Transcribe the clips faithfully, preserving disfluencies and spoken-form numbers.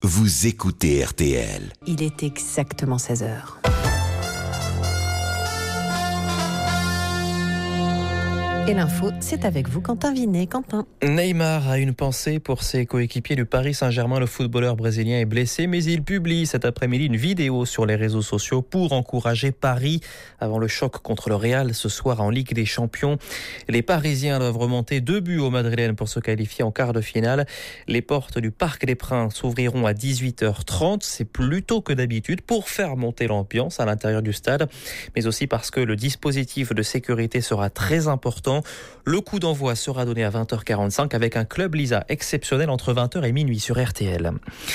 vous écoutez R T L. Il est exactement seize heures. Et l'info, c'est avec vous, Quentin Vinet. Quentin. Neymar a une pensée pour ses coéquipiers du Paris Saint-Germain. Le footballeur brésilien est blessé, mais il publie cet après-midi une vidéo sur les réseaux sociaux pour encourager Paris avant le choc contre le Real ce soir en Ligue des Champions. Les Parisiens doivent remonter deux buts au Madrilène pour se qualifier en quart de finale. Les portes du Parc des Princes s'ouvriront à dix-huit heures trente. C'est plus tôt que d'habitude pour faire monter l'ambiance à l'intérieur du stade, mais aussi parce que le dispositif de sécurité sera très important. Le coup d'envoi sera donné à vingt heures quarante-cinq avec un club Lisa exceptionnel entre vingt heures et minuit sur R T L.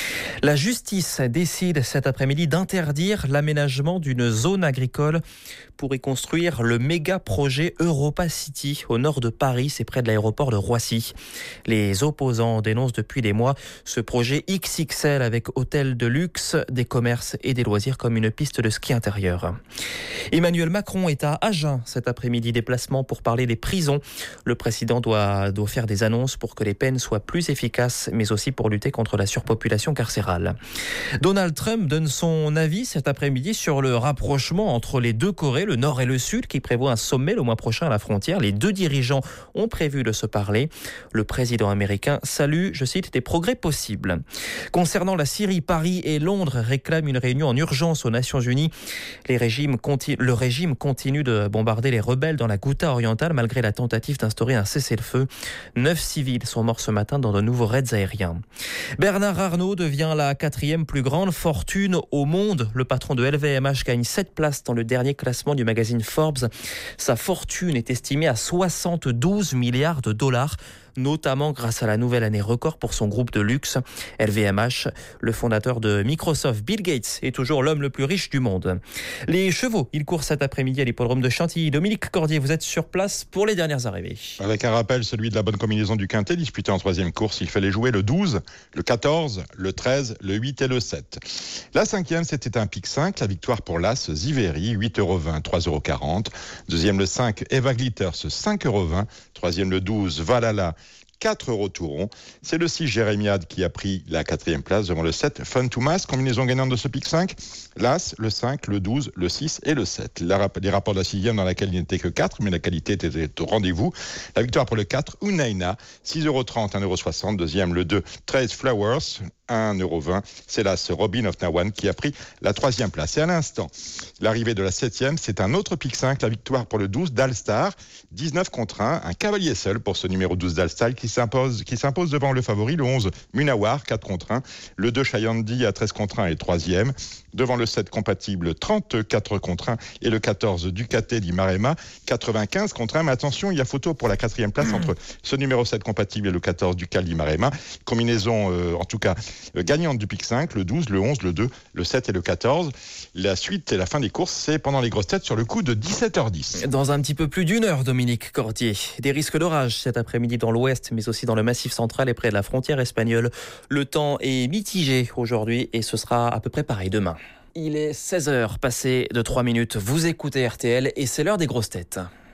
La justice décide cet après-midi d'interdire l'aménagement d'une zone agricole pour y construire le méga projet Europa City au nord de Paris, c'est près de l'aéroport de Roissy. Les opposants dénoncent depuis des mois ce projet X X L avec hôtel de luxe, des commerces et des loisirs comme une piste de ski intérieur. Emmanuel Macron est à Agen cet après-midi, déplacement pour parler des prisons. Le président doit, doit faire des annonces pour que les peines soient plus efficaces, mais aussi pour lutter contre la surpopulation carcérale. Donald Trump donne son avis cet après-midi sur le rapprochement entre les deux Corées, le Nord et le Sud, qui prévoit un sommet le mois prochain à la frontière. Les deux dirigeants ont prévu de se parler. Le président américain salue, je cite, des progrès possibles. Concernant la Syrie, Paris et Londres réclament une réunion en urgence aux Nations Unies. Les régimes continu, le régime continue de bombarder les rebelles dans la Ghouta orientale malgré la tentative d'instaurer un cessez-le-feu. Neuf civils sont morts ce matin dans de nouveaux raids aériens. Bernard Arnault devient la quatrième plus grande fortune au monde. Le patron de L V M H gagne sept places dans le dernier classement du magazine Forbes. Sa fortune est estimée à soixante-douze milliards de dollars, notamment grâce à la nouvelle année record pour son groupe de luxe. L V M H, le fondateur de Microsoft, Bill Gates, est toujours l'homme le plus riche du monde. Les chevaux, ils courent cet après-midi à l'hippodrome de Chantilly. Dominique Cordier, vous êtes sur place pour les dernières arrivées. Avec un rappel, celui de la bonne combinaison du Quintet, disputé en troisième course. Il fallait jouer le douze, le quatorze, le treize, le huit et le sept. La cinquième, c'était un pic cinq. La victoire pour l'As Ziveri, huit euros vingt, trois euros quarante. Deuxième, le cinq, Eva Glitters, cinq euros vingt. Troisième, le douze, Valhalla, quatre euros tout rond. C'est le six Jérémiade qui a pris la quatrième place devant le sept Fun to Mass. Combinaison gagnante de ce pic cinq, l'As, le cinq, le douze, le six et le sept. Les rapports de la sixième dans laquelle il n'était que quatre, mais la qualité était au rendez-vous. La victoire pour le quatre, Unaina, six euros trente, un euro soixante. Deuxième, le deux, treize Flowers, un euro vingt. C'est là ce Robin of Nawan qui a pris la troisième place. Et à l'instant, l'arrivée de la septième, c'est un autre pic cinq, la victoire pour le douze d'Alstar, dix-neuf contre un, un cavalier seul pour ce numéro douze d'Alstar qui s'impose, qui s'impose devant le favori, le onze Munawar, quatre contre un, le deux Chayandi à treize contre un et troisième, devant le sept compatible, trente-quatre contre un, et le quatorze Ducaté di Maremma, quatre-vingt-quinze contre un. Mais attention, il y a photo pour la quatrième place entre ce numéro sept compatible et le quatorze Ducal di Maremma. Combinaison, euh, en tout cas, euh, gagnante du pic cinq, le douze, le onze, le deux, le sept et le quatorze. La suite et la fin des courses, c'est pendant les grosses têtes sur le coup de dix-sept heures dix. Dans un petit peu plus d'une heure, Dominique Cordier. Des risques d'orage cet après-midi dans l'ouest, mais aussi dans le massif central et près de la frontière espagnole. Le temps est mitigé aujourd'hui et ce sera à peu près pareil demain. Il est seize heures, passé de trois minutes. Vous écoutez R T L et c'est l'heure des grosses têtes.